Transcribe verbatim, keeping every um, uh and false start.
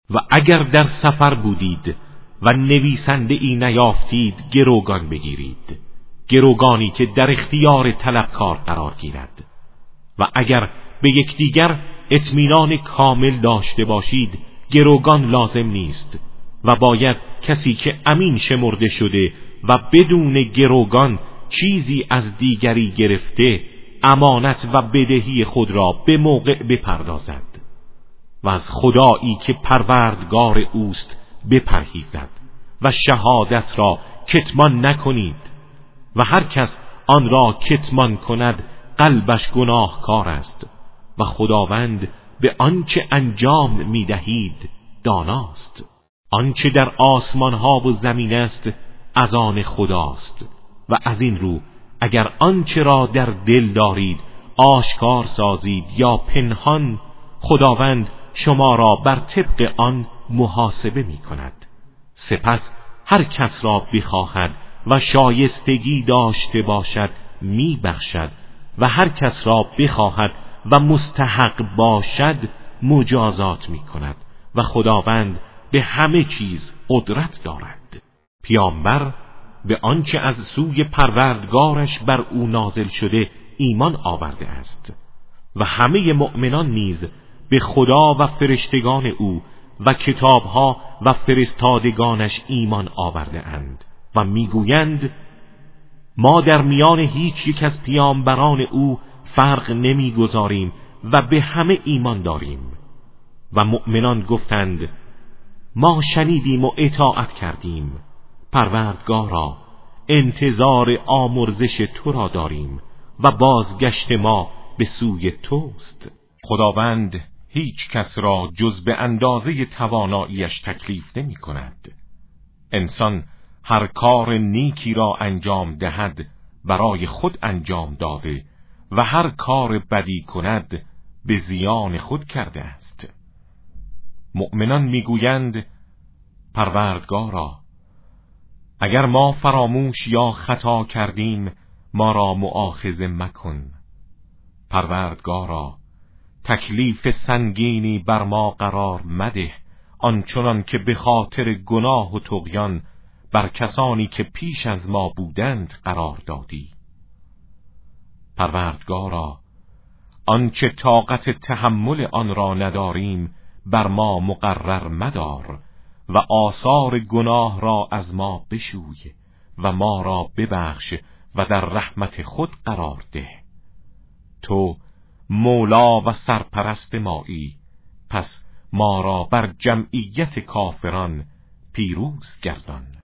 و اگر در سفر بودید و نویسنده ای نیافتید گروگان بگیرید، گروگانی که در اختیار طلبکار قرار گیرد. و اگر به یکدیگر اطمینان کامل داشته باشید گروگان لازم نیست و باید کسی که امین شمرده شده و بدون گروگان چیزی از دیگری گرفته امانت و بدهی خود را به موقع بپردازد و از خدایی که پروردگار اوست بپرهیزد و شهادت را کتمان نکنید و هر کس آن را کتمان کند قلبش گناهکار است و خداوند به آنچه انجام می‌دهید داناست. آنچه در آسمان ها و زمین است از آن خداست و از این رو اگر آنچه را در دل دارید آشکار سازید یا پنهان، خداوند شما را بر طبق آن محاسبه می کند. سپس هر کس را بخواهد و شایستگی داشته باشد می بخشد و هر کس را بخواهد و مستحق باشد مجازات می کند و خداوند به همه چیز قدرت دارد. پیامبر به آنچه از سوی پروردگارش بر او نازل شده ایمان آورده است و همه مؤمنان نیز به خدا و فرشتگان او و کتابها و فرستادگانش ایمان آورده اند و میگویند ما در میان هیچ یک از پیامبران او فرق نمیگذاریم و به همه ایمان داریم. و مؤمنان گفتند ما شنیدیم و اطاعت کردیم، پروردگارا انتظار آمرزش تو را داریم و بازگشت ما به سوی توست. خداوند هیچ کس را جز به اندازه تواناییش تکلیف نمی کند. انسان هر کار نیکی را انجام دهد برای خود انجام داده و هر کار بدی کند به زیان خود کرده است. مؤمنان میگویند پروردگارا اگر ما فراموش یا خطا کردیم ما را مؤاخذه مکن. پروردگارا تکلیف سنگینی بر ما قرار مده آنچنان که به خاطر گناه و طغیان بر کسانی که پیش از ما بودند قرار دادی. پروردگارا آنچه طاقت تحمل آن را نداریم بر ما مقرر مدار و آثار گناه را از ما بشوی و ما را ببخش و در رحمت خود قرار ده. تو مولا و سرپرست مایی، پس ما را بر جمعیت کافران پیروز گردان.